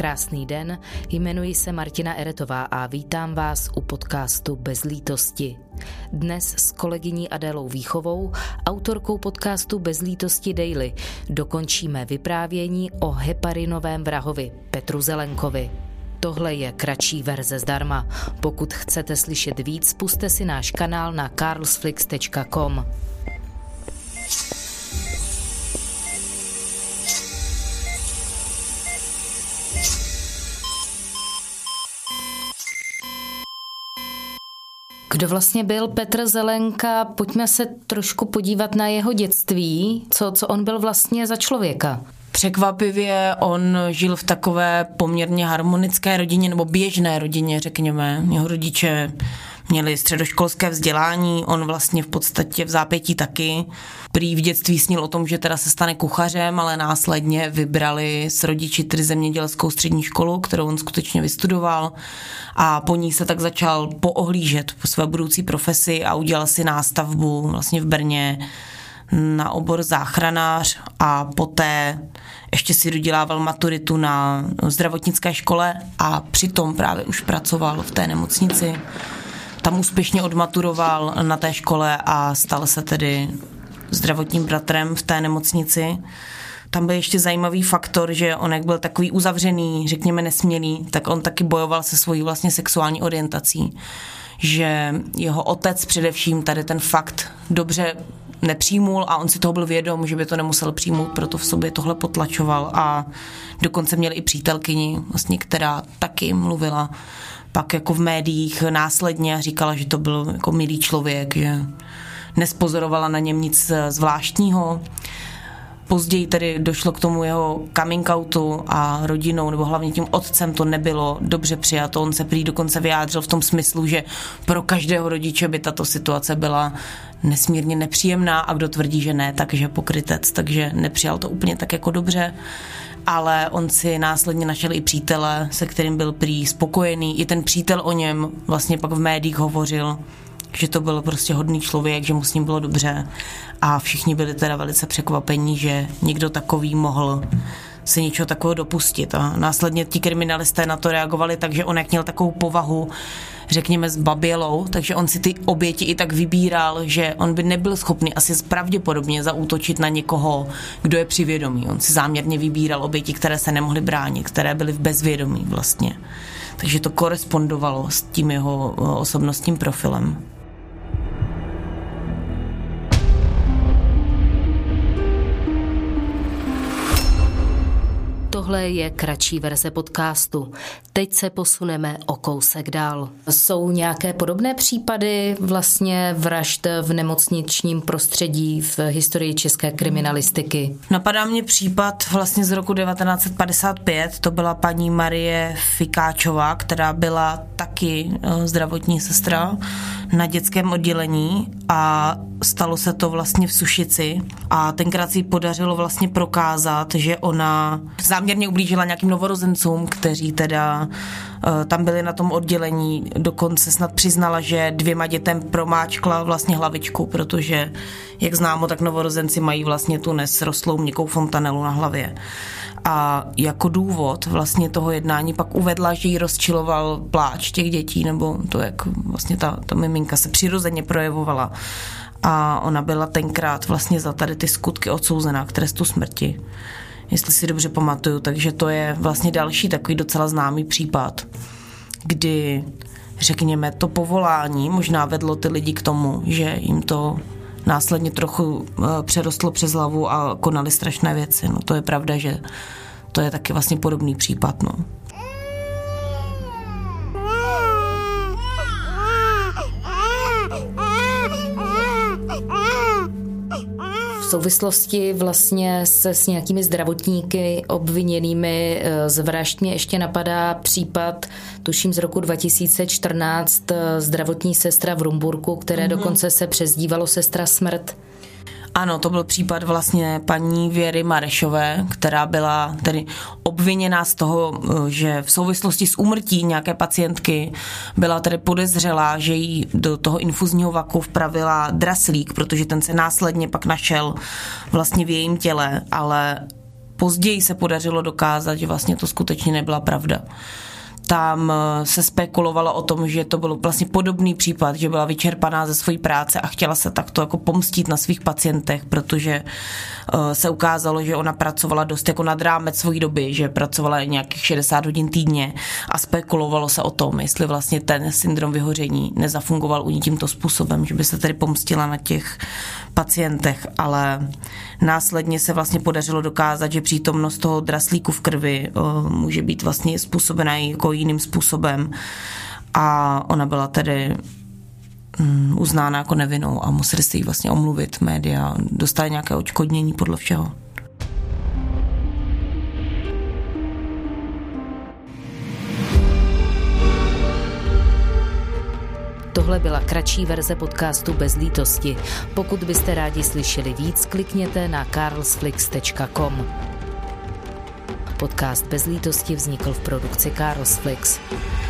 Krásný den, jmenuji se Martina Eretová a vítám vás u podcastu Bez lítosti. Dnes s kolegyní Adélou Víchovou, autorkou podcastu Bez lítosti Daily, dokončíme vyprávění o heparinovém vrahovi Petru Zelenkovi. Tohle je kratší verze zdarma. Pokud chcete slyšet víc, pusťte si náš kanál na carlsflix.com. Kdo vlastně byl Petr Zelenka? Pojďme se trošku podívat na jeho dětství. Co on byl vlastně za člověka? Překvapivě on žil v takové poměrně harmonické rodině, nebo běžné rodině, řekněme. Jeho rodiče měli středoškolské vzdělání, on vlastně v podstatě v zápětí taky. Prý v dětství snil o tom, že teda se stane kuchařem, ale následně vybrali s rodiči tedy zemědělskou střední školu, kterou on skutečně vystudoval, a po ní se tak začal poohlížet po své budoucí profesi a udělal si nástavbu vlastně v Brně na obor záchranář a poté ještě si dodělával maturitu na zdravotnické škole a přitom právě už pracoval v té nemocnici. Tam úspěšně odmaturoval na té škole a stal se tedy zdravotním bratrem v té nemocnici. Tam byl ještě zajímavý faktor, že on jak byl takový uzavřený, řekněme nesmělý, tak on taky bojoval se svojí vlastně sexuální orientací. Že jeho otec především tady ten fakt dobře nepřijmul a on si toho byl vědom, že by to nemusel přijmout, proto v sobě tohle potlačoval a dokonce měl i přítelkyni, vlastně, která taky mluvila pak jako v médiích následně a říkala, že to byl jako milý člověk, že nespozorovala na něm nic zvláštního. Později tedy došlo k tomu jeho coming outu a rodinou, nebo hlavně tím otcem to nebylo dobře přijato. On se prý dokonce vyjádřil v tom smyslu, že pro každého rodiče by tato situace byla nesmírně nepříjemná a kdo tvrdí, že ne, takže pokrytec, takže nepřijal to úplně tak jako dobře. Ale on si následně našel i přítele, se kterým byl prý spokojený. I ten přítel o něm vlastně pak v médiích hovořil, že to byl prostě hodný člověk, že mu s ním bylo dobře a všichni byli teda velice překvapení, že někdo takový mohl se něčeho takového dopustit. A následně ti kriminalisté na to reagovali tak, že on jak měl takovou povahu, řekněme, zbabělou, takže on si ty oběti i tak vybíral, že on by nebyl schopný asi pravděpodobně zaútočit na někoho, kdo je při vědomí. On si záměrně vybíral oběti, které se nemohly bránit, které byly v bezvědomí vlastně. Takže to korespondovalo s tím jeho osobnostním profilem. Tohle je kratší verze podcastu. Teď se posuneme o kousek dál. Jsou nějaké podobné případy vlastně vražd v nemocničním prostředí v historii české kriminalistiky? Napadá mě případ vlastně z roku 1955, to byla paní Marie Fikáčová, která byla taky zdravotní sestra na dětském oddělení a stalo se to vlastně v Sušici a tenkrát si podařilo vlastně prokázat, že ona záměrně ublížila nějakým novorozencům, kteří teda tam byli na tom oddělení, dokonce snad přiznala, že 2 dětem promáčkla vlastně hlavičku, protože jak známo, tak novorozenci mají vlastně tu nesrostlou měkkou fontanelu na hlavě. A jako důvod vlastně toho jednání pak uvedla, že jí rozčiloval pláč těch dětí, nebo to, jak vlastně ta miminka se přirozeně projevovala. A ona byla tenkrát vlastně za tady ty skutky odsouzená k trestu smrti, jestli si dobře pamatuju. Takže to je vlastně další takový docela známý případ, kdy, řekněme, to povolání možná vedlo ty lidi k tomu, že jim to následně trochu přerostlo přes hlavu a konali strašné věci. No to je pravda, že to je taky vlastně podobný případ, no. V souvislosti vlastně s nějakými zdravotníky obviněnými z vražd mě ještě napadá případ, tuším z roku 2014, zdravotní sestra v Rumburku, které dokonce se přezdívalo sestra smrt. Ano, to byl případ vlastně paní Věry Marešové, která byla tedy obviněná z toho, že v souvislosti s úmrtí nějaké pacientky byla tedy podezřelá, že jí do toho infuzního vaku vpravila draslík, protože ten se následně pak našel vlastně v jejím těle, ale později se podařilo dokázat, že vlastně to skutečně nebyla pravda. Tam se spekulovalo o tom, že to byl vlastně podobný případ, že byla vyčerpaná ze své práce a chtěla se takto jako pomstít na svých pacientech, protože se ukázalo, že ona pracovala dost jako nad rámec svojí doby, že pracovala nějakých 60 hodin týdně a spekulovalo se o tom, jestli vlastně ten syndrom vyhoření nezafungoval u ní tímto způsobem, že by se tedy pomstila na těch pacientech, ale následně se vlastně podařilo dokázat, že přítomnost toho draslíku v krvi může být vlastně způsobená jako jiným způsobem a ona byla tedy uznána jako nevinnou a museli se jí vlastně omluvit média, dostali nějaké odškodnění podle všeho. Tohle byla kratší verze podcastu Bez lítosti. Pokud byste rádi slyšeli víc, klikněte na carlsflix.com. Podcast Bez lítosti vznikl v produkci Carlsflix.